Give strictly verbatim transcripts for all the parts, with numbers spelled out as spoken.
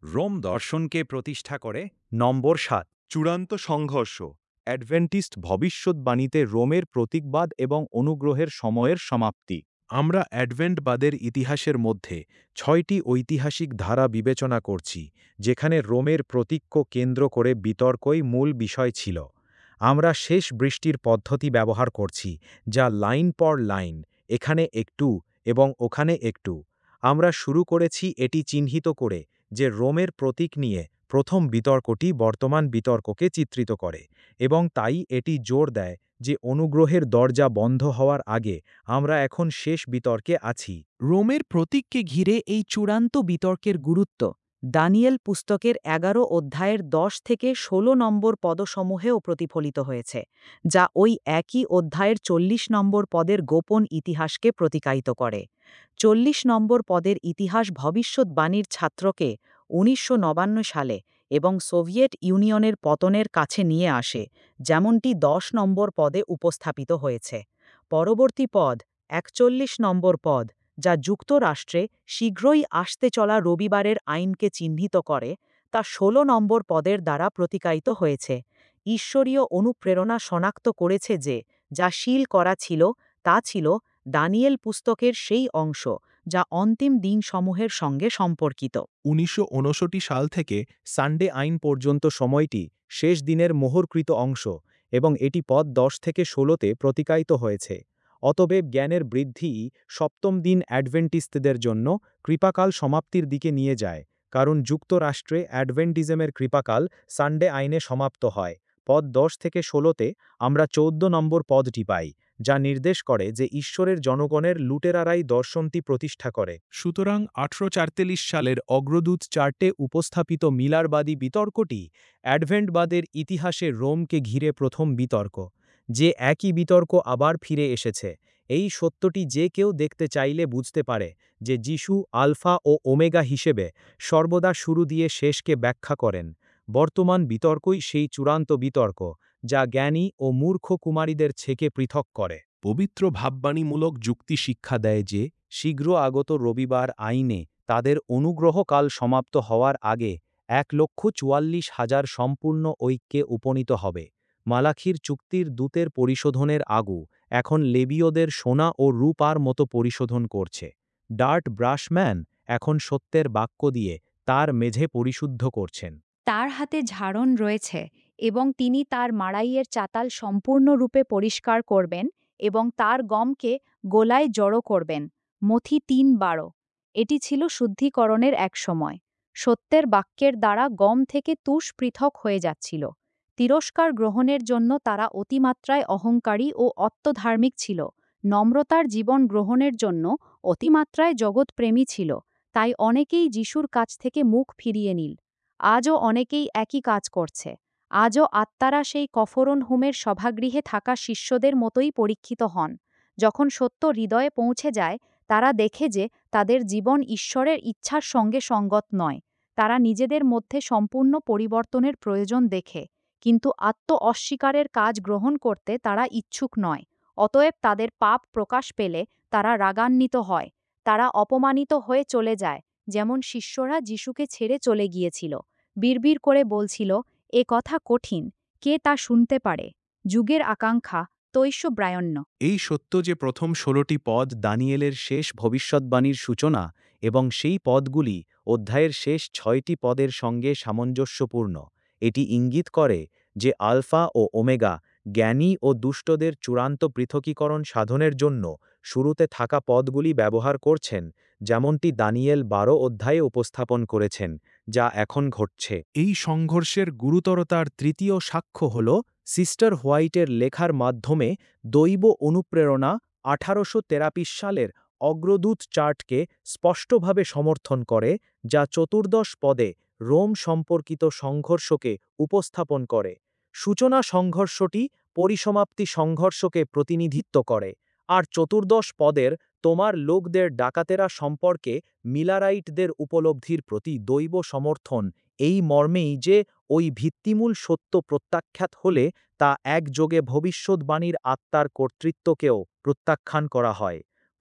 Rome দর্শনকে প্রতিষ্ঠা করে। নম্বর সাত, চূড়ান্ত সংঘর্ষ, অ্যাডভেন্টিস্ট ভবিষ্যদ্বাণীতে রোমের প্রতীকবাদ এবং অনুগ্রহের সময়ের সমাপ্তি। আমরা অ্যাডভেন্টবাদের ইতিহাসের মধ্যে ছয়টি ঐতিহাসিক ধারা বিবেচনা করছি, যেখানে রোমের প্রতীককে কেন্দ্র করে বিতর্কই মূল বিষয় ছিল। আমরা শেষ বৃষ্টির পদ্ধতি ব্যবহার করছি, যা লাইন পর লাইন, এখানে একটু এবং ওখানে একটু। আমরা শুরু করেছি এটি চিহ্নিত করে যে রোমের প্রতীক নিয়ে প্রথম বিতর্কটি বর্তমান বিতর্ককে চিত্রিত করে, এবং তাই এটি জোর দেয় যে অনুগ্রহের দরজা বন্ধ হওয়ার আগে আমরা এখন শেষ বিতর্কে আছি। রোমের প্রতীককে ঘিরে এই চূড়ান্ত বিতর্কের গুরুত্ব দানিয়েল পুস্তকের এগারো অধ্যায়ের দশ থেকে ষোলো নম্বর পদসমূহেও প্রতিফলিত হয়েছে, যা ওই একই অধ্যায়ের চল্লিশ নম্বর পদের গোপন ইতিহাসকে প্রতিকায়িত করে। চল্লিশ নম্বর পদের ইতিহাস ভবিষ্যদ্বাণীর ছাত্রকে উনিশশো নবান্ন সালে এবং সোভিয়েত ইউনিয়নের পতনের কাছে নিয়ে আসে, যেমনটি দশ নম্বর পদে উপস্থাপিত হয়েছে। পরবর্তী পদ, একচল্লিশ নম্বর পদ, যা যুক্তরাষ্ট্রে শীঘ্রই আসতে চলা রবিবারের আইনকে চিহ্নিত করে, তা ষোলো নম্বর পদের দ্বারা প্রতিকায়িত হয়েছে। ঈশ্বরীয় অনুপ্রেরণা শনাক্ত করেছে যে যা শীল করা ছিল তা ছিল দানিয়েল পুস্তকের সেই অংশ যা অন্তিম দিনসমূহের সঙ্গে সম্পর্কিত। উনিশশো ঊনষাট সাল থেকে সানডে আইন পর্যন্ত সময়টি শেষ দিনের মোহরকৃত অংশ, এবং এটি পদ দশ থেকে ষোলোতে প্রতিকায়িত হয়েছে। অতএব জ্ঞানের বৃদ্ধি সপ্তম দিন অ্যাডভেন্টিস্টদের জন্য কৃপাকাল সমাপ্তির দিকে নিয়ে যায়, কারণ যুক্তরাষ্ট্রে অ্যাডভেন্টিজমের কৃপাকাল সানডে আইনে সমাপ্ত হয়। পদ দশ থেকে ষোলোতে আমরা চৌদ্দ নম্বর পদটি পাই, যা নির্দেশ করে যে ঈশ্বরের জনগণের লুটেরারাই দর্শনটি প্রতিষ্ঠা করে। সুতরাং আঠারোশো চারতাল্লিশ সালের অগ্রদূত চার্টে উপস্থাপিত মিলারবাদী বিতর্কটি অ্যাডভেন্টবাদের ইতিহাসে রোমকে ঘিরে প্রথম বিতর্ক, যে একই বিতর্ক আবার ফিরে এসেছে। এই সত্যটি যে কেউ দেখতে চাইলে বুঝতে পারে যে যিশু আলফা ও ওমেগা হিসেবে সর্বদা শুরু দিয়ে শেষকে ব্যাখ্যা করেন। বর্তমান বিতর্কই সেই চূড়ান্ত বিতর্ক, যা জ্ঞানী ও মূর্খ কুমারীদের ছেকে পৃথক করে। পবিত্র ভাববাণীমূলক যুক্তি শিক্ষা দেয় যে শীঘ্র আগত রবিবার আইনে তাদের অনুগ্রহকাল সমাপ্ত হওয়ার আগে এক লক্ষ চুয়াল্লিশ হাজার সম্পূর্ণ ঐক্যে উপনীত হবে। মালাখির চুক্তির দূতের পরিশোধনের আগু এখন লেবীয়দের সোনা ও রূপার মতো পরিশোধন করছে। ডার্ট ব্রাশম্যান এখন সত্যের বাক্য দিয়ে তার মেঝে পরিশুদ্ধ করছেন। তার হাতে ঝাড়ন রয়েছে এবং তিনি তার মাড়াইয়ের চাতাল সম্পূর্ণরূপে পরিষ্কার করবেন এবং তার গমকে গোলায় জড়ো করবেন। মথি তিন বারো। এটি ছিল শুদ্ধিকরণের এক সময়। সত্যের বাক্যের দ্বারা গম থেকে তুষ পৃথক হয়ে যাচ্ছিল। তিরস্কার গ্রহণের জন্য তারা অতিমাত্রায় অহংকারী ও অত্যধার্মিক ছিল। নম্রতার জীবন গ্রহণের জন্য অতিমাত্রায় জগৎপ্রেমী ছিল। তাই অনেকেই যিশুর কাছ থেকে মুখ ফিরিয়ে নিল। আজও অনেকেই একই কাজ করছে। আজও আত্মারা সেই কফরন হোমের সভাগৃহে থাকা শিষ্যদের মতোই পরীক্ষিত হন। যখন সত্য হৃদয়ে পৌঁছে যায়, তারা দেখে যে তাদের জীবন ঈশ্বরের ইচ্ছার সঙ্গে সঙ্গত নয়। তারা নিজেদের মধ্যে সম্পূর্ণ পরিবর্তনের প্রয়োজন দেখে, কিন্তু আত্ম অস্বীকারের কাজ গ্রহণ করতে তারা ইচ্ছুক নয়। অতএব তাদের পাপ প্রকাশ পেলে তারা রাগান্বিত হয়। তারা অপমানিত হয়ে চলে যায়, যেমন শিষ্যরা যিশুকে ছেড়ে চলে গিয়েছিল। বিড়বিড় করে বলছিল, এ কথা কঠিন, কে তা শুনতে পারে? যুগের আকাঙ্ক্ষা, তৈশ্য ব্রায়ণ্য। এই সত্য যে প্রথম ষোলোটি পদ দানিয়েলের শেষ ভবিষ্যদ্বাণীর সূচনা, এবং সেই পদগুলি অধ্যায়ের শেষ ছয়টি পদের সঙ্গে সামঞ্জস্যপূর্ণ। এটি ইঙ্গিত করে যে আলফা ও ওমেগা জ্ঞানী ও দুষ্টদের চূড়ান্ত পৃথকীকরণ সাধনের জন্য শুরুতে থাকা পদগুলি ব্যবহার করছেন, যেমনটি দানিয়েল বারো অধ্যায়ে উপস্থাপন করেছেন, যা এখন ঘটছে। এই সংঘর্ষের গুরুতরতার তৃতীয় সাক্ষ্য হল সিস্টার হোয়াইটের লেখার মাধ্যমে দৈব অনুপ্রেরণা আঠারোশো তেরাশি সালের অগ্রদূত চার্টকে স্পষ্টভাবে সমর্থন করে, যা চতুর্দশ পদে রোম সম্পর্কিত সংঘর্ষকে উপস্থাপন করে। সূচনা সংঘর্ষটি পরিসমাপ্তি সংঘর্ষকে প্রতিনিধিত্ব করে, আর চতুর্দশ পদের তোমার লোকদের ডাকাতেরা সম্পর্কে মিলারাইটদের উপলব্ধির প্রতি দৈব সমর্থন এই মর্মেই যে ওই ভিত্তিমূল সত্য প্রত্যাখ্যাত হলে তা একযোগে ভবিষ্যদ্বাণীর আত্মার কর্তৃত্বকেও প্রত্যাখ্যান করা হয়।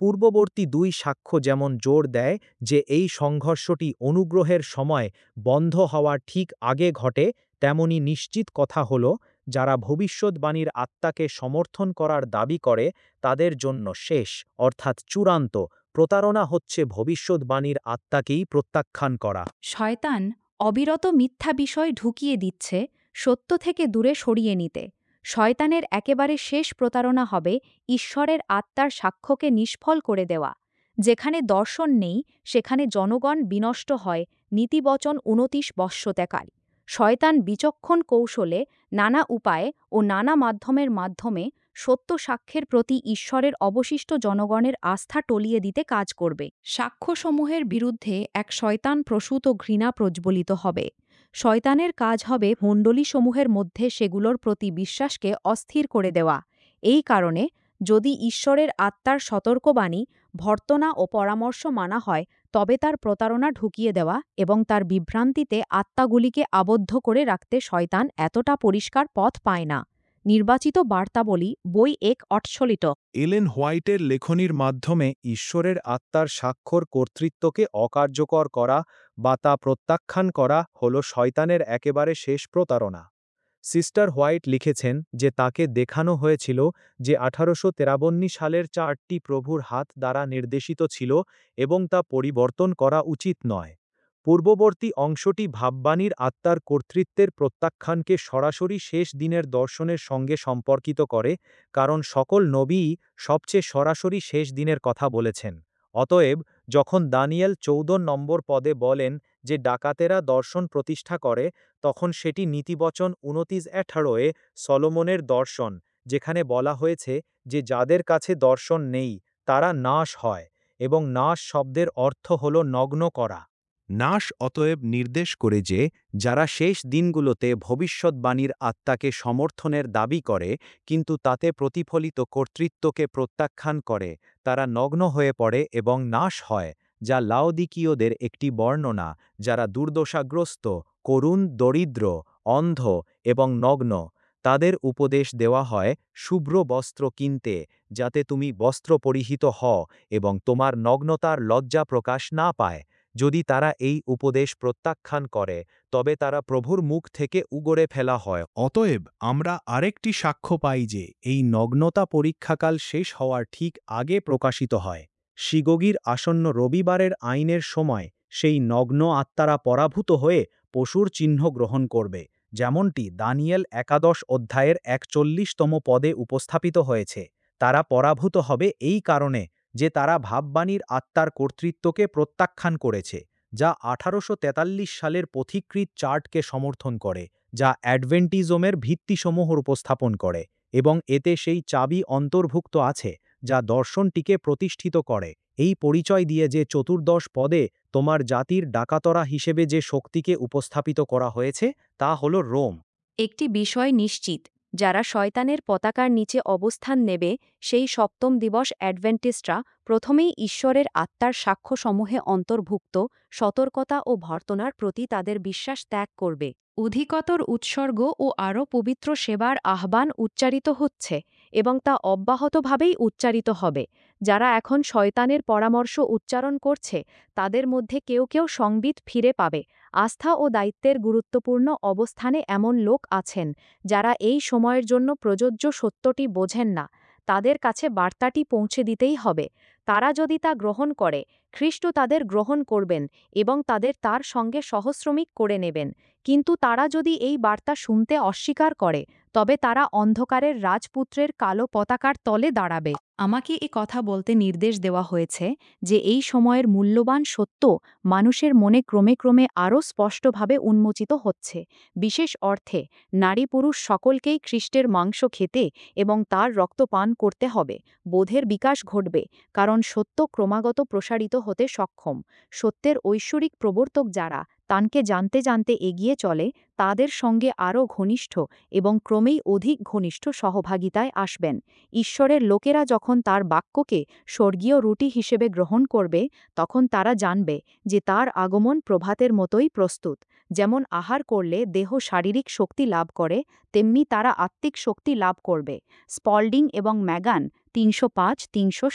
পূর্ববর্তী দুই সাক্ষ্য যেমন জোর দেয় যে এই সংঘর্ষটি অনুগ্রহের সময় বন্ধ হওয়ার ঠিক আগে ঘটে, তেমনি নিশ্চিত কথা হল, যারা ভবিষ্যদ্বাণীর আত্মাকে সমর্থন করার দাবি করে তাদের জন্য শেষ, অর্থাৎ চূড়ান্ত, প্রতারণা হচ্ছে ভবিষ্যদ্বাণীর আত্মাকেই প্রত্যাখ্যান করা। শয়তান অবিরত মিথ্যা বিষয় ঢুকিয়ে দিচ্ছে সত্য থেকে দূরে সরিয়ে নিতে। শয়তানের একেবারে শেষ প্রতারণা হবে ঈশ্বরের আত্মার সাক্ষ্যকে নিষ্ফল করে দেওয়া। যেখানে দর্শন নেই সেখানে জনগণ বিনষ্ট হয় নীতিবচন উনতিশ বৎসত্যাকার। শয়তান বিচক্ষণ কৌশলে নানা উপায়ে ও নানা মাধ্যমের মাধ্যমে সত্য সাক্ষ্যের প্রতি ঈশ্বরের অবশিষ্ট জনগণের আস্থা টলিয়ে দিতে কাজ করবে। সাক্ষ্যসমূহের বিরুদ্ধে এক শয়তান প্রসূত ঘৃণা প্রজ্বলিত হবে। শয়তানের কাজ হবে মণ্ডলীসমূহের মধ্যে সেগুলোর প্রতি বিশ্বাসকে অস্থির করে দেওয়া। এই কারণে যদি ঈশ্বরের আত্মার সতর্কবাণী, ভর্তনা ও পরামর্শ মানা হয়, তবে তার প্রতারণা ঢুকিয়ে দেওয়া এবং তার বিভ্রান্তিতে আত্মাগুলিকে আবদ্ধ করে রাখতে শয়তান এতটা পরিষ্কার পথ পায় না। নির্বাচিত বার্তাবলী, বই এক অট্সলিত। এলেন হোয়াইটের লেখনীর মাধ্যমে ঈশ্বরের আত্মার স্বাক্ষর কর্তৃত্বকে অকার্যকর করা বা তা প্রত্যাখ্যান করা হল শয়তানের একেবারে শেষ প্রতারণা। সিস্টার হোয়াইট লিখেছেন যে তাকে দেখানো হয়েছিল যে আঠারোশো তেরাবন্ন সালের চারটি প্রভুর হাত দ্বারা নির্দেশিত ছিল এবং তা পরিবর্তন করা উচিত নয়। পূর্ববর্তী অংশটি ভাববাণীর আত্মার কর্তৃত্বের প্রত্যাখ্যানকে সরাসরি শেষ দিনের দর্শনের সঙ্গে সম্পর্কিত করে, কারণ সকল নবীই সবচেয়ে সরাসরি শেষ দিনের কথা বলেছেন। অতএব যখন দানিয়েল চৌদ্দ নম্বর পদে বলেন যে ডাকাতেরা দর্শন প্রতিষ্ঠা করে, তখন সেটি নীতিবচন উনতিশ আঠারোয়ে সলোমনের দর্শন, যেখানে বলা হয়েছে যে যাদের কাছে দর্শন নেই তারা নাশ হয়, এবং নাশ শব্দের অর্থ হল নগ্ন করা। নাশ অতএব নির্দেশ করে যে যারা শেষ দিনগুলোতে ভবিষ্যদ্বাণীর আত্মাকে সমর্থনের দাবি করে কিন্তু তাতে প্রতিফলিত কর্তৃত্বকে প্রত্যাখ্যান করে, তারা নগ্ন হয়ে পড়ে এবং নাশ হয়, যা লাওদিকীয়দের একটি বর্ণনা, যারা দুর্দশাগ্রস্ত, করুণ, দরিদ্র, অন্ধ এবং নগ্ন। তাদের উপদেশ দেওয়া হয় শুভ্র বস্ত্র কিনতে, যাতে তুমি বস্ত্র পরিহিত হও এবং তোমার নগ্নতার লজ্জা প্রকাশ না পায়। যদি তারা এই উপদেশ প্রত্যাখ্যান করে তবে তারা প্রভুর মুখ থেকে উগরে ফেলা হয়। অতএব আমরা আরেকটি সাক্ষ্য পাই যে এই নগ্নতা পরীক্ষাকাল শেষ হওয়ার ঠিক আগে প্রকাশিত হয়। শিগগির আসন্ন রবিবারের আইনের সময় সেই নগ্ন আত্মারা পরাভূত হয়ে পশুর চিহ্ন গ্রহণ করবে, যেমনটি দানিয়েল একাদশ অধ্যায়ের একচল্লিশতম পদে উপস্থাপিত হয়েছে। তারা পরাভূত হবে এই কারণে যে তারা ভাববাণীর আত্মার কর্তৃত্বকে প্রত্যাখ্যান করেছে, যা আঠারোশো তেতাল্লিশ সালের পথিকৃত চার্টকে সমর্থন করে, যা অ্যাডভেন্টিজমের ভিত্তিসমূহ উপস্থাপন করে, এবং এতে সেই চাবি অন্তর্ভুক্ত আছে যা দর্শনটিকে প্রতিষ্ঠিত করে। এই পরিচয় দিয়ে যে চতুর্দশ পদে তোমার জাতির ডাকাতরা হিসেবে যে শক্তিকে উপস্থাপিত করা হয়েছে তা হল রোম। একটি বিষয় নিশ্চিত, যারা শয়তানের পতাকার নিচে অবস্থান নেবে সেই সপ্তম দিবস অ্যাডভেন্টিস্টরা প্রথমেই ঈশ্বরের আত্মার সাক্ষ্যসমূহে অন্তর্ভুক্ত সতর্কতা ও ভর্তনার প্রতি তাদের বিশ্বাস ত্যাগ করবে। অধিকতর উৎসর্গ ও আরও পবিত্র সেবার আহ্বান উচ্চারিত হচ্ছে এবং তা অব্যাহতভাবেই উচ্চারিত হবে। যারা এখন শয়তানের পরামর্শ উচ্চারণ করছে তাদের মধ্যে কেউ কেউ সংবিত ফিরে পাবে। আস্থা ও দায়িত্বের গুরুত্বপূর্ণ অবস্থানে এমন লোক আছেন যারা এই সময়ের জন্য প্রযোজ্য সত্যটি বোঝেন না। তাদের কাছে বার্তাটি পৌঁছে দিতেই হবে। তারা যদি তা গ্রহণ করে, খ্রিস্ট তাদের গ্রহণ করবেন এবং তাদের তার সঙ্গে সহশ্রমিক করে নেবেন। কিন্তু তারা যদি এই বার্তা শুনতে অস্বীকার করে, তবে তারা অন্ধকারের রাজপুত্রের কালো পতাকার তলে দাঁড়াবে। আমাকে এ কথা বলতে নির্দেশ দেওয়া হয়েছে যে এই সময়ের মূল্যবান সত্য মানুষের মনে ক্রমে ক্রমে আরও স্পষ্টভাবে উন্মোচিত হচ্ছে। বিশেষ অর্থে নারী পুরুষ সকলকেই খ্রিস্টের মাংস খেতে এবং তার রক্ত পান করতে হবে। বোধের বিকাশ ঘটবে, কারণ সত্য ক্রমাগত প্রসারিত হতে সক্ষম। সত্যের ঐশ্বরিক প্রবর্তক যারা তানকে জানতে জানতে এগিয়ে চলে, তাদের সঙ্গে আরও ঘনিষ্ঠ এবং ক্রমেই অধিক ঘনিষ্ঠ সহভাগিতায় আসবেন। ঈশ্বরের লোকেরা যখন তার বাক্যকে স্বর্গীয় রুটি হিসেবে গ্রহণ করবে, তখন তারা জানবে যে তার আগমন প্রভাতের মতোই প্রস্তুত। যেমন আহার করলে দেহ শারীরিক শক্তি লাভ করে, তেমনি তারা আত্মিক শক্তি লাভ করবে। স্পল্ডিং এবং ম্যাগান তিনশো পাঁচ তিনশো সাত।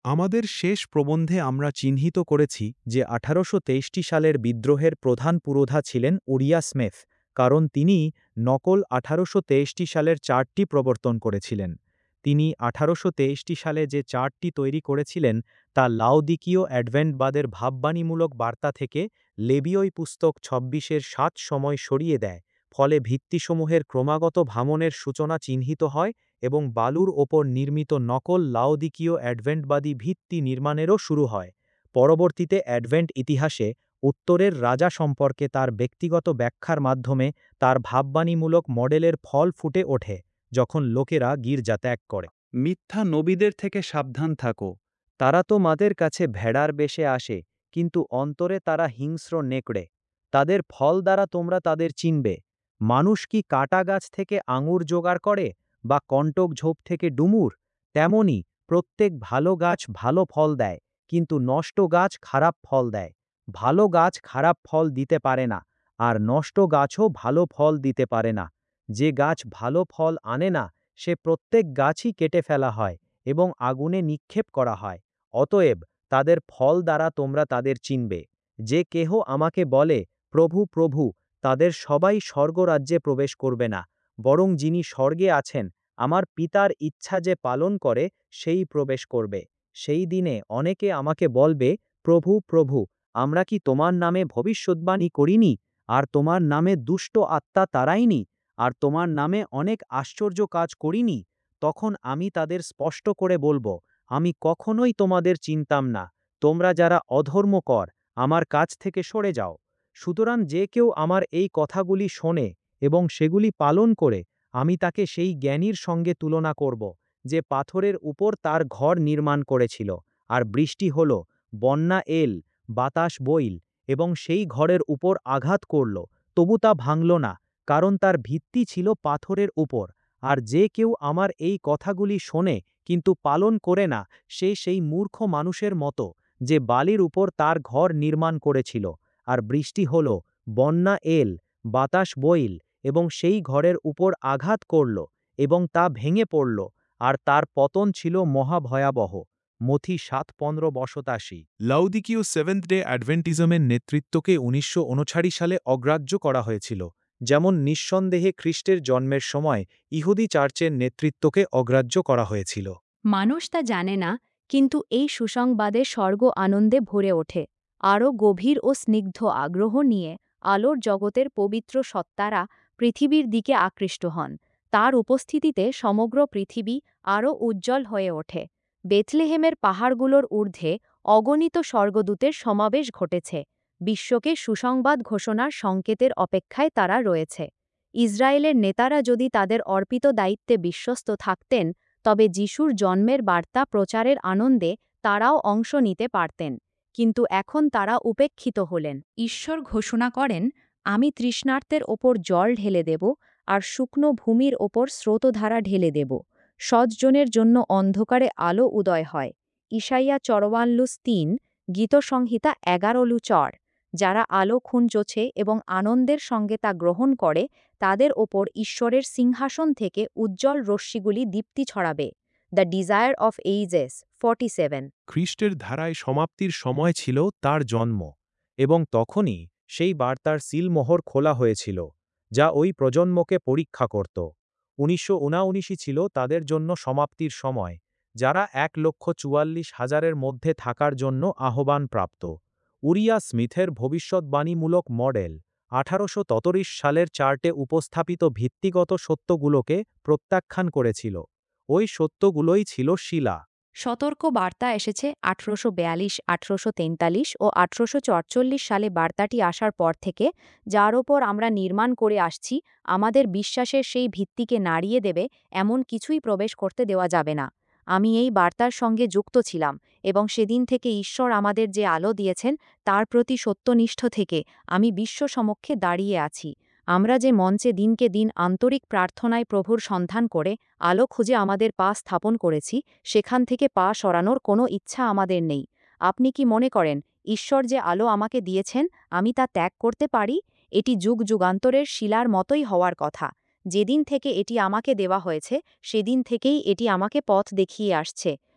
আমাদের শেষ প্রবন্ধে আমরা চিহ্নিত করেছি যে আঠারোশো তেইশটি সালের বিদ্রোহের প্রধান পুরোধা ছিলেন উরিয়া স্মিথ, কারণ তিনি নকল আঠারোশো তেইশটি সালের চার্টটি প্রবর্তন করেছিলেন। তিনি আঠারোশো তেইশটি সালে যে চার্টটি তৈরি করেছিলেন তা লাউদিকীয় অ্যাডভেন্টবাদের ভাববাণীমূলক বার্তা থেকে লেবীয় পুস্তক ছব্বিশের সাত সময় সরিয়ে দেয়, ফলে ভিত্তিসমূহের ক্রমাগত ভাঙনের সূচনা চিহ্নিত হয় এবং বালুর ওপর নির্মিত নকল লাউদিকীয় অ্যাডভেন্টবাদী ভিত্তি নির্মাণেরও শুরু হয়। পরবর্তীতে অ্যাডভেন্ট ইতিহাসে উত্তরের রাজা সম্পর্কে তার ব্যক্তিগত ব্যাখ্যার মাধ্যমে তার ভাববাণীমূলক মডেলের ফল ফুটে ওঠে, যখন লোকেরা গির্জা ত্যাগ করে। মিথ্যা নবীদের থেকে সাবধান থাকো। তারা তো তোমাদের কাছে ভেড়ার বেশে আসে, কিন্তু অন্তরে তারা হিংস্র নেকড়ে। তাদের ফল দ্বারা তোমরা তাদের চিনবে। মানুষ কি কাটা গাছ থেকে আঙুর জোগাড় করে, বা কণ্টক ঝোপ থেকে ডুমুর? তেমনি প্রত্যেক ভালো গাছ ভালো ফল দেয়, কিন্তু নষ্ট গাছ খারাপ ফল দেয়। ভালো গাছ খারাপ ফল দিতে পারে না, আর নষ্ট গাছও ভালো ফল দিতে পারে না। যে গাছ ভালো ফল আনে না, সে প্রত্যেক গাছই কেটে ফেলা হয় এবং আগুনে নিক্ষেপ করা হয়। অতএব তাদের ফল দ্বারা তোমরা তাদের চিনবে। যে কেহ আমাকে বলে, প্রভু প্রভু, তাদের সবাই স্বর্গরাজ্যে প্রবেশ করবে না, বরং যিনি স্বর্গে আছেন, আমার পিতার ইচ্ছা যে পালন করে, সেই প্রবেশ করবে। সেই দিনে অনেকে আমাকে বলবে, প্রভু প্রভু, আমরা কি তোমার নামে ভবিষ্যদ্বাণী করিনি, আর তোমার নামে দুষ্ট আত্মা তাড়াইনি, আর তোমার নামে অনেক আশ্চর্য কাজ করিনি? তখন আমি তাদের স্পষ্ট করে বলবো, আমি কখনোই তোমাদের চিনতাম না। তোমরা যারা অধর্মকর, আমার কাছ থেকে সরে যাও। সুতরাং যে কেউ আমার এই কথাগুলি শোনে এবং সেগুলি পালন করে, আমি তাকে সেই জ্ঞানীর সঙ্গে তুলনা করব, যে পাথরের উপর তার ঘর নির্মাণ করেছিল, আর বৃষ্টি হল, বন্যা এল, বাতাস বইল, এবং সেই ঘরের উপর আঘাত করল, তবু তা ভাঙল না, কারণ তার ভিত্তি ছিল পাথরের উপর। আর যে কেউ আমার এই কথাগুলি শোনে কিন্তু পালন করে না, সে সেই মূর্খ মানুষের মতো, যে বালির উপর তার ঘর নির্মাণ করেছিল, আর বৃষ্টি হল, বন্যা এল, বাতাস বইল, এবং সেই ঘরের উপর আঘাত করল, এবং তা ভেঙে পড়ল, আর তার পতন ছিল মহাভয়াবহ। মথি সাত পনেরো বশতাশি। লাউদিকীয় সেভেন্থ ডে অ্যাডভেন্টিজমের নেতৃত্বকে উনিশশো উনষাট সালে অগ্রাহ্য করা হয়েছিল, যেমন নিঃসন্দেহে খ্রিস্টের জন্মের সময় ইহুদি চার্চের নেতৃত্বকে অগ্রাহ্য করা হয়েছিল। মানুষ তা জানে না, কিন্তু এই সুসংবাদে স্বর্গ আনন্দে ভরে ওঠে। আরও গভীর ও স্নিগ্ধ আগ্রহ নিয়ে আলোর জগতের পবিত্র সত্তারা পৃথিবীর দিকে আকৃষ্ট হন। তার উপস্থিতিতে সমগ্র পৃথিবী আরও উজ্জ্বল হয়ে ওঠে। বেথলেহেমের পাহাড়গুলোর ঊর্ধ্বে অগণিত স্বর্গদূতের সমাবেশ ঘটেছে। বিশ্বকে সুসংবাদ ঘোষণার সংকেতের অপেক্ষায় তারা রয়েছে। ইসরায়েলের নেতারা যদি তাদের অর্পিত দায়িত্বে বিশ্বস্ত থাকতেন, তবে যিশুর জন্মের বার্তা প্রচারের আনন্দে তারাও অংশ নিতে পারতেন। কিন্তু এখন তারা উপেক্ষিত হলেন। ঈশ্বর ঘোষণা করেন, আমি তৃষ্ণার্তের ওপর জল ঢেলে দেব, আর শুকনো ভূমির ওপর স্রোতধারা ঢেলে দেব। সজ্জনের জন্য অন্ধকারে আলো উদয় হয়। ইসাইয়া চরওয়ানলুস তিন, গীতসংহিতা এগারো লু চর। যারা আলো খুঁজছে এবং আনন্দের সঙ্গে তা গ্রহণ করে, তাদের ওপর ঈশ্বরের সিংহাসন থেকে উজ্জ্বল রশ্মিগুলি দীপ্তি ছড়াবে। The desire of ages forty seven. খ্রিস্টের ধারায় সমাপ্তির সময় ছিল তার জন্ম, এবং তখনই সেই বার্তার সিলমোহর খোলা হয়েছিল, যা ওই প্রজন্মকে পরীক্ষা করত। উনিশশো উনআশি ছিল তাদের জন্য সমাপ্তির সময়, যারা এক লক্ষ চুয়াল্লিশ হাজারের মধ্যে থাকার জন্য আহ্বান প্রাপ্ত। উরিয়া স্মিথের ভবিষ্যদ্বাণীমূলক মডেল আঠারোশো তেত্রিশ সালের চার্টে উপস্থাপিত ভিত্তিগত সত্যগুলোকে প্রত্যাখ্যান করেছিল। ওই সত্যগুলোই ছিল শিলা। সতর্ক বার্তা এসেছে আঠারোশো বিয়াল্লিশ, আঠারোশো তেতাল্লিশ ও আঠারোশো চুয়াল্লিশ সালে বার্তাটি আসার পর থেকে, যার ওপর আমরা নির্মাণ করে আসছি, আমাদের বিশ্বাসের সেই ভিত্তিকে নাড়িয়ে দেবে এমন কিছুই প্রবেশ করতে দেওয়া যাবে না। আমি এই বার্তার সঙ্গে যুক্ত ছিলাম, এবং সেদিন থেকে ঈশ্বর আমাদের যে আলো দিয়েছেন তার প্রতি সত্যনিষ্ঠ থেকে আমি বিশ্ব সমক্ষে দাঁড়িয়ে আছি। আমরা যে মঞ্চে দিনকে দিন আন্তরিক প্রার্থনায় প্রভুর সন্ধান করে আলো খুঁজে আমাদের পা স্থাপন করেছি, সেখান থেকে পা সরানোর কোনো ইচ্ছা আমাদের নেই। আপনি কি মনে করেন ঈশ্বর যে আলো আমাকে দিয়েছেন, আমি তা ত্যাগ করতে পারি? এটি যুগ যুগান্তরের শিলার মতোই হওয়ার কথা। যেদিন থেকে এটি আমাকে দেওয়া হয়েছে, সেদিন থেকেই এটি আমাকে পথ দেখিয়ে আসছে।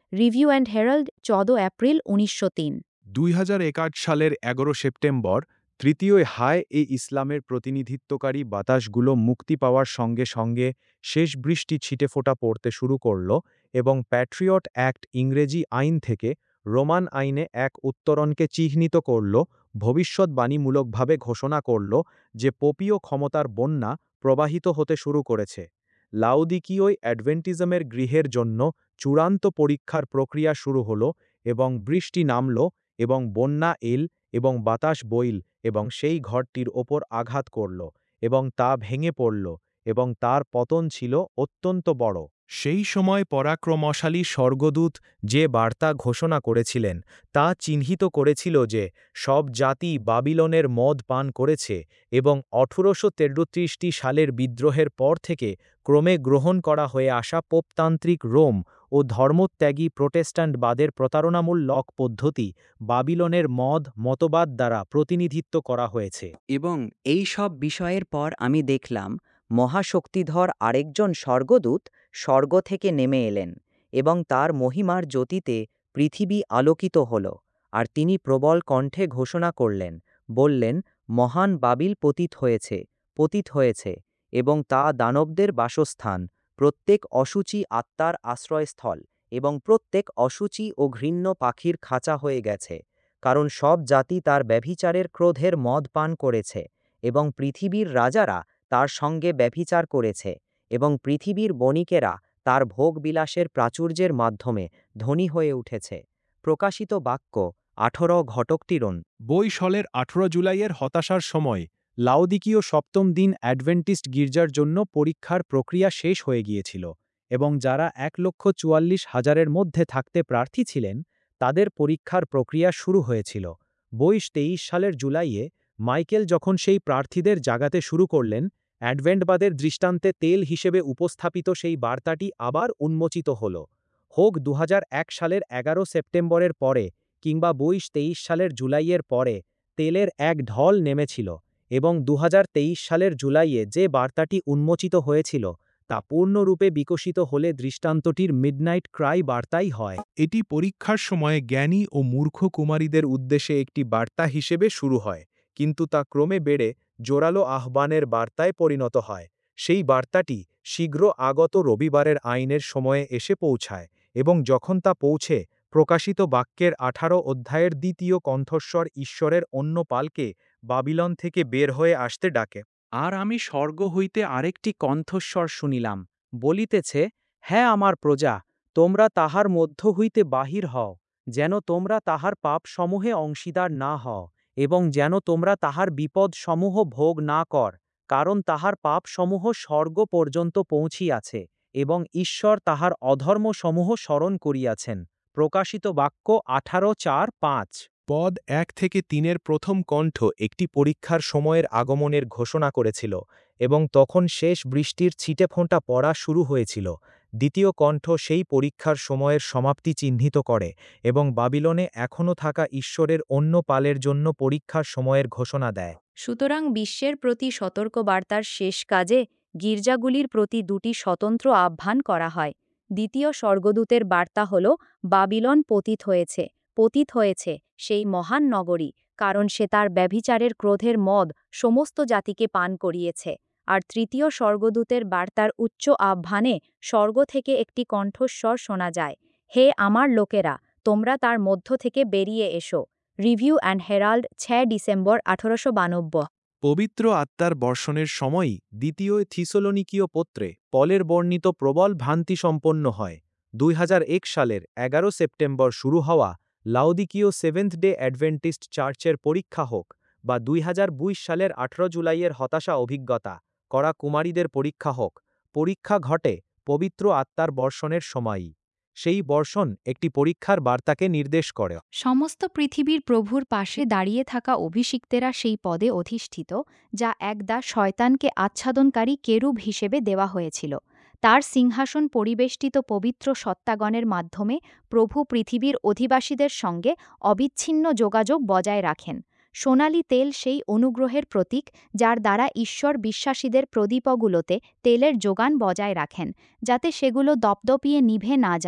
রিভিউ অ্যান্ড হেরাল্ড চৌদ্দ এপ্রিল উনিশশো তিন। দুই হাজার একাশ সালের এগারো সেপ্টেম্বর তৃতীয় হায় এ ইসলামের প্রতিনিধিত্বকারী বাতাসগুলো মুক্তি পাওয়ার সঙ্গে সঙ্গে শেষ বৃষ্টি ছিটেফোঁটা পড়তে শুরু করল এবং প্যাট্রিয়ট অ্যাক্ট ইংরেজি আইন থেকে রোমান আইনে এক উত্তরণকে চিহ্নিত করল, ভবিষ্যৎবাণীমূলকভাবে ঘোষণা করল যে পোপীয় ক্ষমতার বন্যা প্রবাহিত হতে শুরু করেছে। লাউদিকীয় অ্যাডভেন্টিজমের গৃহের জন্য চূড়ান্ত পরীক্ষার প্রক্রিয়া শুরু হল এবং বৃষ্টি নামল এবং বন্যা এল এবং বাতাস বইল এবং সেই ঘরটির ওপর আঘাত করল এবং তা ভেঙে পড়ল এবং তার পতন ছিল অত্যন্ত বড়। সেই সময় পরাক্রমশালী স্বর্গদূত যে বার্তা ঘোষণা করেছিলেন তা চিহ্নিত করেছিল যে সব জাতি বাবিলনের মদ পান করেছে এবং আঠারোশো তেত্রিশটি সালের বিদ্রোহের পর থেকে ক্রমে গ্রহণ করা হয়ে আসা পোপতান্ত্রিক রোম ও ধর্মত্যাগী প্রোটেস্ট্যান্টবাদের প্রতারণামূলক পদ্ধতি বাবিলনের মদ মতবাদ দ্বারা প্রতিনিধিত্ব করা হয়েছে। এবং এই সব বিষয়ের পর আমি দেখলাম মহাশক্তিধর আরেকজন স্বর্গদূত স্বর্গ থেকে নেমে এলেন এবং তার মহিমার জ্যোতিতে পৃথিবী আলোকিত হল, আর তিনি প্রবল কণ্ঠে ঘোষণা করলেন, বললেন, মহান বাবিল পতিত হয়েছে, পতিত হয়েছে, এবং তা দানবদের বাসস্থান, প্রত্যেক অসুচি আত্মার আশ্রয়স্থল এবং প্রত্যেক অসুচি ও ঘৃণ্য পাখির খাঁচা হয়ে গেছে, কারণ সব জাতি তার ব্যভিচারের ক্রোধের মদ পান করেছে এবং পৃথিবীর রাজারা তার সঙ্গে ব্যভিচার করেছে এবং পৃথিবীর বণিকেরা তার ভোগবিলাসের প্রাচুর্যের মাধ্যমে ধনী হয়ে উঠেছে। প্রকাশিত বাক্য আঠারো ঘটকটিরণ। বই সলের আঠারো জুলাইয়ের হতাশার সময় লাউদিকীয় সপ্তম দিন অ্যাডভেন্টিস্ট গির্জার জন্য পরীক্ষার প্রক্রিয়া শেষ হয়ে গিয়েছিল এবং যারা এক লক্ষ চুয়াল্লিশ হাজারের মধ্যে থাকতে প্রার্থী ছিলেন তাদের পরীক্ষার প্রক্রিয়া শুরু হয়েছিল। বইশ তেইশ সালের জুলাইয়ে মাইকেল যখন সেই প্রার্থীদের জাগাতে শুরু করলেন, অ্যাডভেন্টবাদের দৃষ্টান্তে তেল হিসেবে উপস্থাপিত সেই বার্তাটি আবার উন্মোচিত হল। হোক দু হাজার এক সালের এগারো সেপ্টেম্বরের পরে কিংবা বইশ তেইশ সালের জুলাইয়ের পরে তেলের এক ঢল নেমেছিল এবং দু হাজার তেইশ সালের জুলাইয়ে যে বার্তাটি উন্মোচিত হয়েছিল তা পূর্ণরূপে বিকশিত হলে দৃষ্টান্তটির মিডনাইট ক্রাই বার্তাই হয়। এটি পরীক্ষার সময়ে জ্ঞানী ও মূর্খ কুমারীদের উদ্দেশ্যে একটি বার্তা হিসেবে শুরু হয়, কিন্তু তা ক্রমে বেড়ে জোরালো আহ্বানের বার্তায় পরিণত হয়। সেই বার্তাটি শীঘ্র আগত রবিবারের আইনের সময়ে এসে পৌঁছায় এবং যখন তা পৌঁছে প্রকাশিত বাক্যের আঠারো অধ্যায়ের দ্বিতীয় কণ্ঠস্বর ঈশ্বরের অন্য পালকে বাবিলন থেকে বের হয়ে আসতে ডাকে। আর আমি স্বর্গ হইতে আরেকটি কণ্ঠস্বর শুনিলাম, বলিতেছে, হ্যাঁ আমার প্রজা, তোমরা তাহার মধ্য হইতে বাহির হও, যেন তোমরা তাহার পাপসমূহে অংশীদার না হও এবং যেন তোমরা তাহার বিপদসমূহ ভোগ না কর, কারণ তাহার পাপসমূহ স্বর্গ পর্যন্ত পৌঁছিয়াছে এবং ঈশ্বর তাহার অধর্মসমূহ স্মরণ করিয়াছেন। প্রকাশিত বাক্য আঠারো চার পাঁচ। পদ এক থেকে তিনের প্রথম কণ্ঠ একটি পরীক্ষার সময়ের আগমনের ঘোষণা করেছিল এবং তখন শেষ বৃষ্টির ছিটেফোঁটা পড়া শুরু হয়েছিল। দ্বিতীয় কণ্ঠ সেই পরীক্ষার সময়ের সমাপ্তি চিহ্নিত করে এবং বাবিলনে এখনও থাকা ঈশ্বরের অন্য পালের জন্য পরীক্ষার সময়ের ঘোষণা দেয়। সুতরাং বিশ্বের প্রতি সতর্কবার্তার শেষ কাজে গির্জাগুলির প্রতি দুটি স্বতন্ত্র আহ্বান করা হয়। দ্বিতীয় স্বর্গদূতের বার্তা হল, বাবিলন পতিত হয়েছে, পতিত হয়েছে সেই মহান নগরী, কারণ সে তার ব্যভিচারের ক্রোধের মদ সমস্ত জাতিকে পান করিয়েছে। আর তৃতীয় স্বর্গদূতের বার্তার উচ্চ আহ্বানে স্বর্গ থেকে একটি কণ্ঠস্বর শোনা যায়, হে আমার লোকেরা, তোমরা তার মধ্য থেকে বেরিয়ে এসো। রিভিউ অ্যান্ড হেরাল্ড ছয় ডিসেম্বর আঠারোশো বানব্বই। পবিত্র আত্মার বর্ষণের সময়ই দ্বিতীয় থিসলোনিকীয় পত্রে পলের বর্ণিত প্রবল ভ্রান্তি সম্পন্ন হয়। দুই হাজার এক সালের এগারো সেপ্টেম্বর শুরু হওয়া লাউদিকীয় সেভেন্থ ডে অ্যাডভেন্টিস্ট চার্চের পরীক্ষা হোক বা দুই হাজার বাইশ সালের আঠারো জুলাইয়ের হতাশা অভিজ্ঞতা করা কুমারীদের পরীক্ষা হোক, পরীক্ষা ঘটে পবিত্র আত্মার বর্ষণের সময়ই। সেই বর্ষণ একটি পরীক্ষার বার্তাকে নির্দেশ করে। সমস্ত পৃথিবীর প্রভুর পাশে দাঁড়িয়ে থাকা অভিষিক্তেরা সেই পদে অধিষ্ঠিত, যা একদা শয়তানকে আচ্ছাদনকারী কেরুব হিসেবে দেওয়া হয়েছিল। তার সিংহাসন পরিবেষ্টিত পবিত্র সত্তাগণের মাধ্যমে প্রভু পৃথিবীর অধিবাসীদের সঙ্গে অবিচ্ছিন্ন যোগাযোগ বজায় রাখেন। সোনালি তেল সেই অনুগ্রহের প্রতীক, যার দ্বারা ঈশ্বর বিশ্বাসীদের প্রদীপগুলোতে তেলের যোগান বজায় রাখেন, যাতে সেগুলো দপদপিয়ে নিভে না যায়।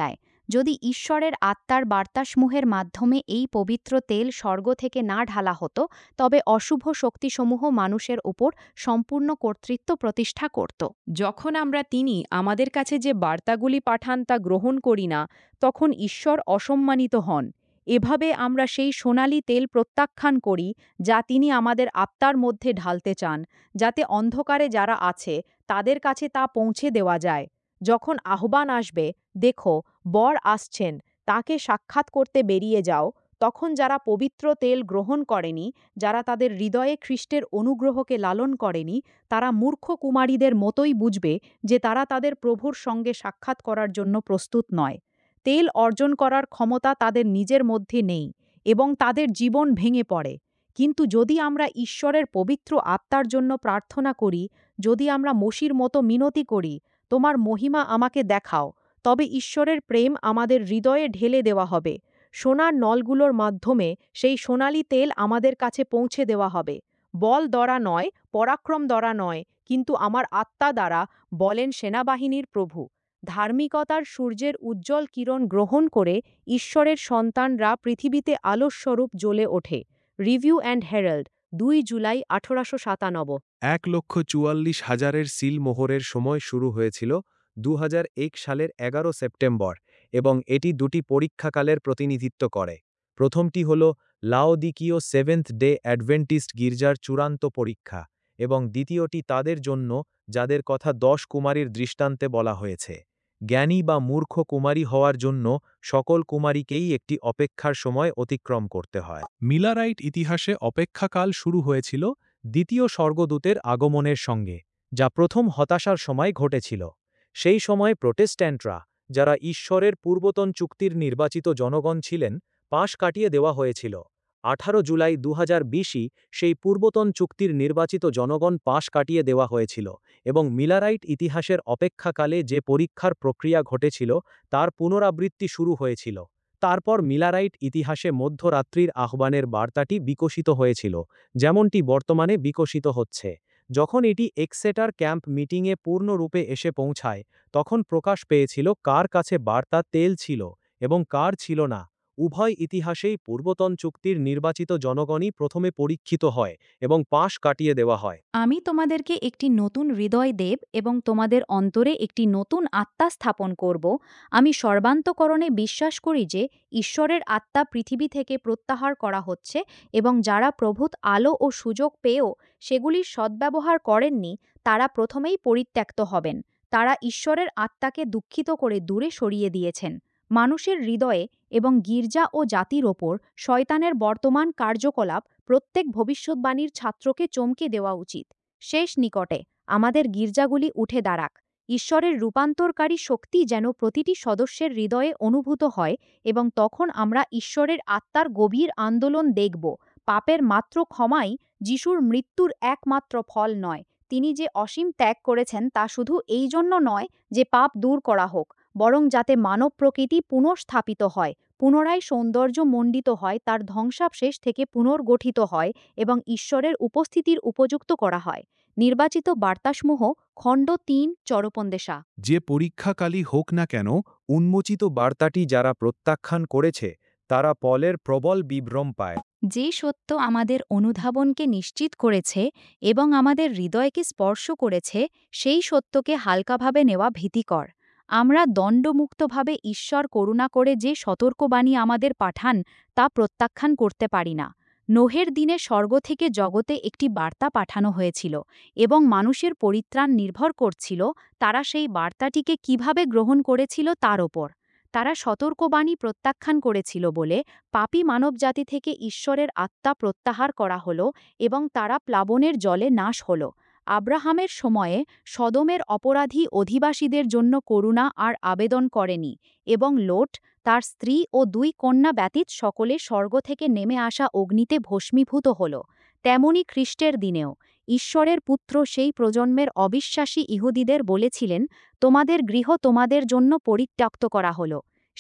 যদি ঈশ্বরের আত্মার বার্তাসমূহের মাধ্যমে এই পবিত্র তেল স্বর্গ থেকে না ঢালা হতো, তবে অশুভ শক্তিসমূহ মানুষের উপর সম্পূর্ণ কর্তৃত্ব প্রতিষ্ঠা করত। যখন আমরা তিনি আমাদের কাছে যে বার্তাগুলি পাঠান তা গ্রহণ করি না, তখন ঈশ্বর অসম্মানিত হন। এভাবে আমরা সেই সোনালি তেল প্রত্যাখ্যান করি যা তিনি আমাদের আত্মার মধ্যে ঢালতে চান, যাতে অন্ধকারে যারা আছে তাদের কাছে তা পৌঁছে দেওয়া যায়। যখন আহ্বান আসবে, দেখো বর আসছেন, তাকে সাক্ষাৎ করতে বেরিয়ে যাও, তখন যারা পবিত্র তেল গ্রহণ করেনি, যারা তাদের হৃদয়ে খ্রিস্টের অনুগ্রহকে লালন করেনি, তারা মূর্খ কুমারীদের মতোই বুঝবে যে তারা তাদের প্রভুর সঙ্গে সাক্ষাৎ করার জন্য প্রস্তুত নয়। তেল অর্জন করার ক্ষমতা তাদের নিজের মধ্যে নেই এবং তাদের জীবন ভেঙে পড়ে। কিন্তু যদি আমরা ঈশ্বরের পবিত্র আত্মার জন্য প্রার্থনা করি, যদি আমরা মসির মতো মিনতি করি, তোমার মহিমা আমাকে দেখাও, তবে ঈশ্বরের প্রেম আমাদের হৃদয়ে ঢেলে দেওয়া হবে। সোনার নলগুলোর মাধ্যমে সেই সোনালি তেল আমাদের কাছে পৌঁছে দেওয়া হবে। বল দ্বারা নয়, পরাক্রম দ্বারা নয়, কিন্তু আমার আত্মা দ্বারা, বলেন সেনাবাহিনীর প্রভু। ধার্মিকতার সূর্যের উজ্জ্বল কিরণ গ্রহণ করে ঈশ্বরের সন্তানরা পৃথিবীতে আলোস্বরূপ জ্বলে ওঠে। রিভিউ অ্যান্ড হেরাল্ড, দুই জুলাই আঠারোশো সাতানব্বই। এক লক্ষ চুয়াল্লিশ হাজারের সিল মোহরের সময় শুরু হয়েছিল দু হাজার এক সালের এগারো সেপ্টেম্বর এবং এটি দুটি পরীক্ষাকালের প্রতিনিধিত্ব করে। প্রথমটি হল লাওদিকীয় সেভেন্থ ডে অ্যাডভেন্টিস্ট গির্জার চূড়ান্ত পরীক্ষা এবং দ্বিতীয়টি তাদের জন্য যাদের কথা দশ কুমারীর দৃষ্টান্তে বলা হয়েছে। জ্ঞানী বা মূর্খ কুমারী হওয়ার জন্য সকল কুমারীকেই একটি অপেক্ষার সময় অতিক্রম করতে হয়। মিলারাইট ইতিহাসে অপেক্ষাকাল শুরু হয়েছিল দ্বিতীয় স্বর্গদূতের আগমনের সঙ্গে, যা প্রথম হতাশার সময় ঘটেছিল। সেই সময় প্রোটেস্ট্যান্টরা, যারা ঈশ্বরের পূর্বতন চুক্তির নির্বাচিত জনগণ ছিলেন, পাশ কাটিয়ে দেওয়া হয়েছিল। আঠারো জুলাই দু হাজার বিশই সেই পূর্বতন চুক্তির নির্বাচিত জনগণ পাশ কাটিয়ে দেওয়া হয়েছিল এবং মিলারাইট ইতিহাসের অপেক্ষাকালে যে পরীক্ষার প্রক্রিয়া ঘটেছিল তার পুনরাবৃত্তি শুরু হয়েছিল। তারপর মিলারাইট ইতিহাসে মধ্যরাত্রির আহ্বানের বার্তাটি বিকশিত হয়েছিল, যেমনটি বর্তমানে বিকশিত হচ্ছে। যখন এটি এক্সেটার ক্যাম্প মিটিংয়ে পূর্ণরূপে এসে পৌঁছায়, তখন প্রকাশ পেয়েছিল কার কাছে বার্তা তেল ছিল এবং কার ছিল না। উভয় ইতিহাসেই পূর্বতন চুক্তির নির্বাচিত জনগণই প্রথমে পরীক্ষিত হয় এবং পাশ কাটিয়ে দেওয়া হয়। আমি তোমাদেরকে একটি নতুন হৃদয় দেব এবং তোমাদের অন্তরে একটি নতুন আত্মা স্থাপন করব। আমি সর্বান্তকরণে বিশ্বাস করি যে ঈশ্বরের আত্মা পৃথিবী থেকে প্রত্যাহার করা হচ্ছে এবং যারা প্রভূত আলো ও সুযোগ পেয়েও সেগুলির সদ্ব্যবহার করেননি, তারা প্রথমেই পরিত্যক্ত হবেন। তারা ঈশ্বরের আত্মাকে দুঃখিত করে দূরে সরিয়ে দিয়েছেন। মানুষের হৃদয়ে এবং গির্জা ও জাতির ওপর শয়তানের বর্তমান কার্যকলাপ প্রত্যেক ভবিষ্যৎবাণীর ছাত্রকে চমকে দেওয়া উচিত। শেষ নিকটে আমাদের গির্জাগুলি উঠে দাঁড়াক। ঈশ্বরের রূপান্তরকারী শক্তি যেন প্রতিটি সদস্যের হৃদয়ে অনুভূত হয় এবং তখন আমরা ঈশ্বরের আত্মার গভীর আন্দোলন দেখব। পাপের মাত্র ক্ষমাই যিশুর মৃত্যুর একমাত্র ফল নয়। তিনি যে অসীম ত্যাগ করেছেন তা শুধু এই জন্য নয় যে পাপ দূর করা হোক, বরং যাতে মানব প্রকৃতি পুনঃস্থাপিত হয়, পুনরায় সৌন্দর্যমণ্ডিত হয়, তার ধ্বংসাবশেষ থেকে পুনর্গঠিত হয় এবং ঈশ্বরের উপস্থিতির উপযুক্ত করা হয়। নির্বাচিত বার্তাসমূহ খণ্ড তিন চরপন্দেশা। যে পরীক্ষাকালই হোক না কেন, উন্মোচিত বার্তাটি যারা প্রত্যাখ্যান করেছে তারা পলের প্রবল বিভ্রম পায়। যে সত্য আমাদের অনুধাবনকে নিশ্চিত করেছে এবং আমাদের হৃদয়কে স্পর্শ করেছে, সেই সত্যকে হালকাভাবে নেওয়া ভীতিকর। আমরা দণ্ডমুক্তভাবে ঈশ্বর করুণা করে যে সতর্কবাণী আমাদের পাঠান তা প্রত্যাখ্যান করতে পারি না। নোহের দিনে স্বর্গ থেকে জগতে একটি বার্তা পাঠানো হয়েছিল এবং মানুষের পরিত্রাণ নির্ভর করছিল তারা সেই বার্তাটিকে কিভাবে গ্রহণ করেছিল তার ওপর। তারা সতর্কবাণী প্রত্যাখ্যান করেছিল বলে পাপী মানবজাতি থেকে ঈশ্বরের আত্মা প্রত্যাহার করা হলো এবং তারা প্লাবনের জলে নাশ হল। আব্রাহামের সময়ে সদমের অপরাধী অধিবাসীদের জন্য করুণা আর আবেদন করেনি এবং লোট, তার স্ত্রী ও দুই কন্যা ব্যতীত সকলে স্বর্গ থেকে নেমে আসা অগ্নিতে ভস্মীভূত হল। তেমনি খ্রিস্টের দিনেও ঈশ্বরের পুত্র সেই প্রজন্মের অবিশ্বাসী ইহুদিদের বলেছিলেন, তোমাদের গৃহ তোমাদের জন্য পরিত্যক্ত করা হল।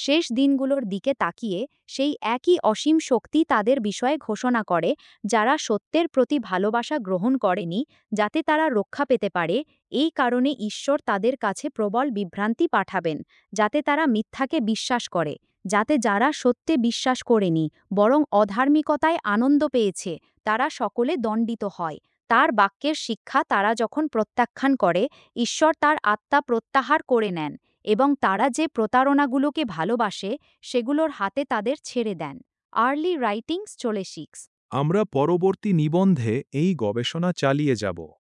শেষ দিনগুলোর দিকে তাকিয়ে সেই একই অসীম শক্তি তাদের বিষয়ে ঘোষণা করে, যারা সত্যের প্রতি ভালোবাসা গ্রহণ করেনি, যাতে তারা রক্ষা পেতে পারে। এই কারণে ঈশ্বর তাদের কাছে প্রবল বিভ্রান্তি পাঠাবেন, যাতে তারা মিথ্যাকে বিশ্বাস করে, যাতে যারা সত্যে বিশ্বাস করেনি বরং অধার্মিকতায় আনন্দ পেয়েছে তারা সকলে দণ্ডিত হয়। তার বাক্যের শিক্ষা তারা যখন প্রত্যাখ্যান করে, ঈশ্বর তার আত্মা প্রত্যাহার করে নেন এবং তারা যে প্রতারণাগুলোকে ভালোবাসে সেগুলোর হাতে তাদের ছেড়ে দেন। আর্লি রাইটিংস চলে শিক্স। আমরা পরবর্তী নিবন্ধে এই গবেষণা চালিয়ে যাব।